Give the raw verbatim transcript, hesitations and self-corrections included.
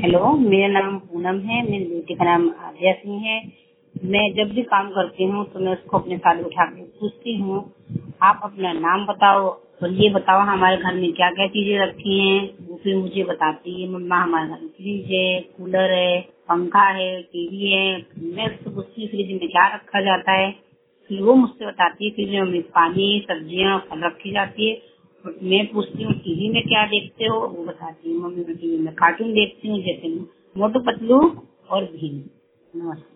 Hello, मेरा नाम पूनम है। मेरी बेटी का नाम आद्या सिंह है। मैं जब भी काम करती हूँ तो मैं उसको अपने साथ उठा के पूछती हूँ, आप अपना नाम बताओ और ये बताओ हमारे घर में क्या क्या चीजें रखी हैं। वो फिर मुझे बताती है, मम्मा हमारे घर में फ्रिज है, कूलर है, पंखा है, टीवी है। मैं उससे पूछती हूँ फ्रिज में क्या रखा जाता है, फिर वो मुझसे बताती है फ्रिज में पानी, सब्जियाँ, फल रखी जाती है। मैं पूछती हूँ टीवी में क्या देखते हो, वो बताती है, मम्मी मैं टीवी में कार्टून देखती हूँ, जैसे मोटू पतलू और भीम। नमस्ते।